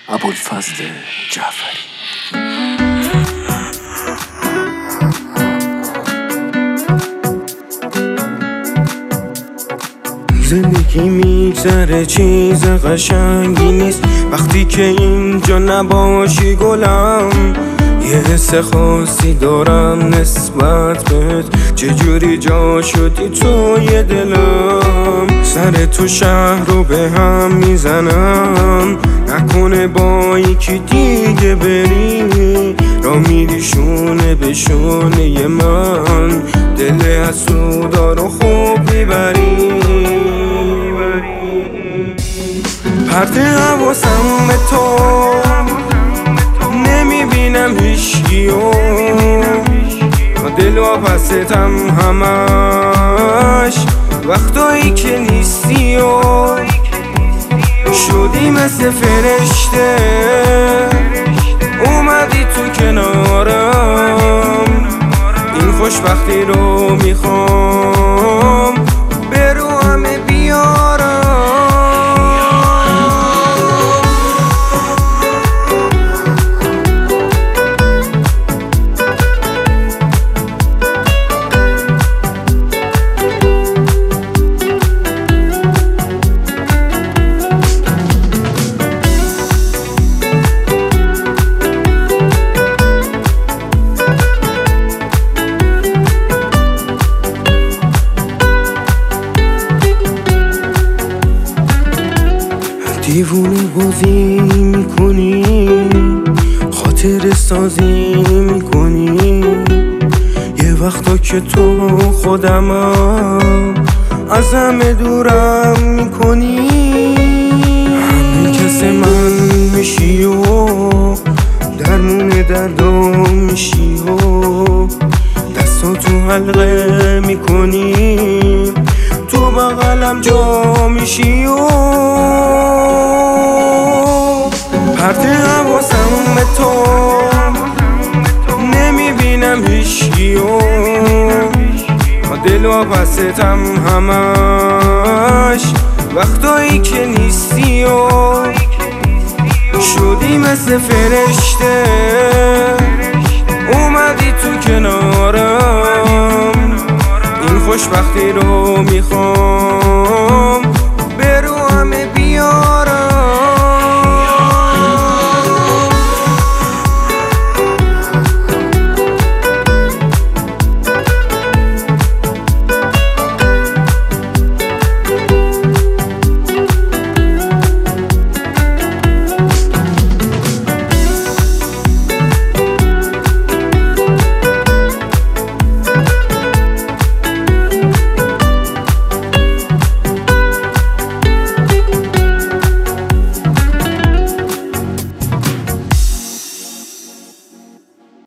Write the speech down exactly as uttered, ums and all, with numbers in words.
ابوالفضل جعفری. زندگی میگذره چیز قشنگی نیست وقتی که اینجا نباشی گلم. یه حس خاصی دارم نسبت بهت، چجوری جا شدی توی دلم. سر تو شهر رو به هم میزنم، نکنه با یکی دیگه بری. را میری شونه به شونه من، دل حسودا رو خوب میبری. پرت حواسم به تو نمیبینم هیچکیو، دل و پستم همش وقتایی که نیستی و شدی مثل فرشته اومدی تو کنارم. این خوشبختی رو میخوام به رو همه بیارم. دیوونه بازی میکنی، خاطر سازی میکنی. یه وقتا که تو خودمم از همه دورم میکنی. همه کس من میشی و درمون دردام میشی و دستاتو حلقه میکنی، تو بغلم جا میشی و پرت حواسم به تو نمیبینم هیچکیو، دل و پستم همش وقتایی که نیستی و شدی مثل فرشته اومدی تو کنارم. این خوشبختی رو میخوام